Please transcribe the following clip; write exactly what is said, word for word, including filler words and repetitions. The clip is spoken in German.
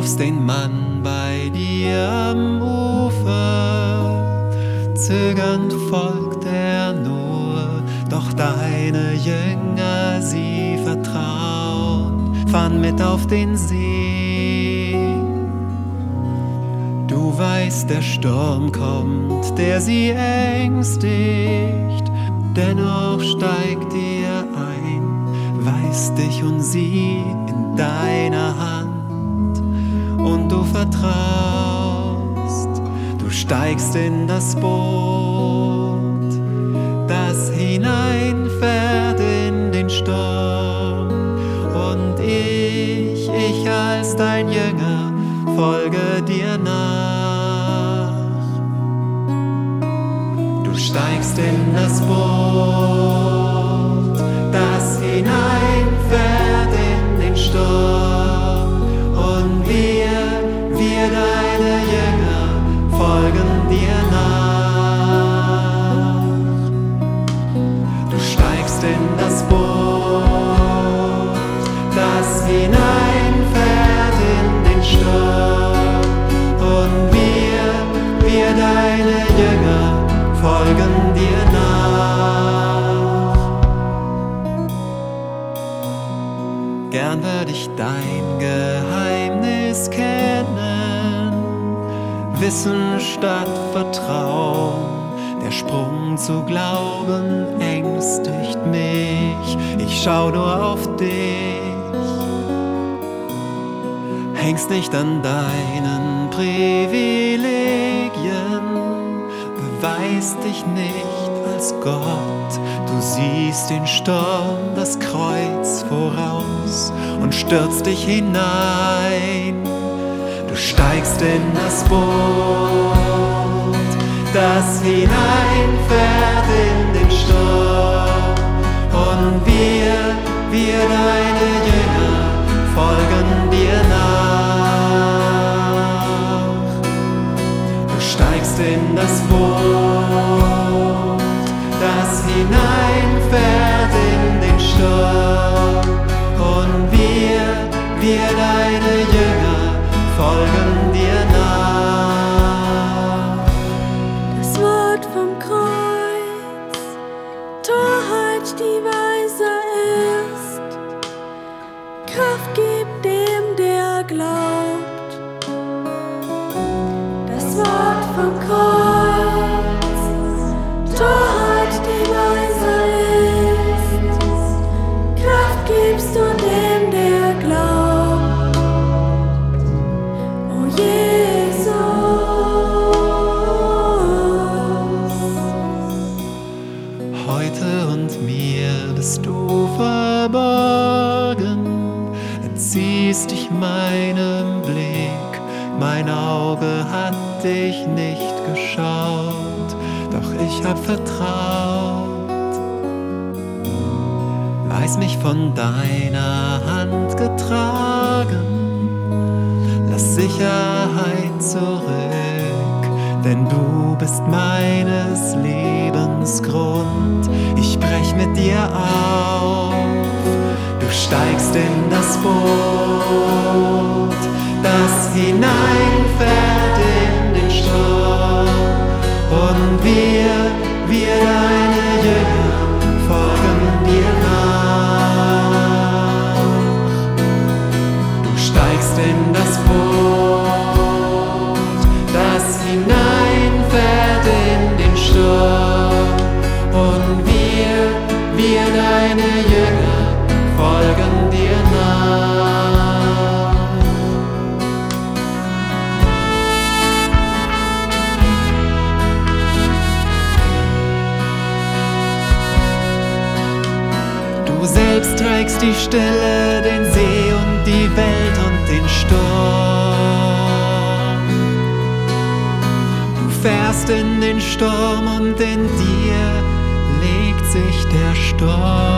triffst den Mann bei dir am Ufer, zögernd folgt er nur, doch deine Jünger, sie vertrauen, fahren mit auf den See. Du weißt, der Sturm kommt, der sie ängstigt, dennoch steigt ihr ein, weist dich und sie in deiner Hand, und du vertraust, du steigst in das Boot, das hineinfährt in den Sturm, und ich, ich als dein Jünger, folge dir nach. Du steigst in das Boot, das hineinfährt in den Sturm, und wir, wir deine Jünger, folgen dir nach. Du steigst in das Boot, das hineinfährt in den Sturm, und wir, wir deine Jünger, folgen dir nach. Gern würde ich dein Geheimnis kennen, Wissen statt Vertrauen. Der Sprung zu glauben ängstigt mich, ich schau nur auf dich. Hängst nicht an deinen Privilegien, beweist dich nicht als Gott. Du siehst den Sturm, das Kreuz voraus und stürzt dich hinein. Du steigst in das Boot, das hineinfährt in den Sturm, und wir, wir deine Jünger, folgen dir nach. Du steigst in das Boot, das hineinfährt in den Sturm, und wir, wir deine Jünger, folgen dir nach. Das Wort vom Kreuz, Torheit, die weiser ist, Kraft gibt dem, der glaubt. Das Wort vom Kreuz, Torheit, die weiser ist, Kraft gibst du dem, der glaubt. Oh Jesus. Heute und mir bist du verborgen, entziehst dich meinem Blick, mein Auge hat dich nicht geschaut, doch ich hab vertraut. Weiß mich von deiner Hand getragen, lass Sicherheit zurück, denn du bist meines Lebens Grund. Ich brech mit dir auf, du steigst in das Boot, das hineinfährt in den Sturm, und wir, wir deine Jünger, folgen dir nach. Du steigst in das Boot, das hineinfährt in den Sturm, und wir, wir deine Jünger, folgen dir nach. Du selbst trägst die Stille, den See und die Welt und den Sturm. Du fährst in den Sturm und in dir legt sich der Sturm.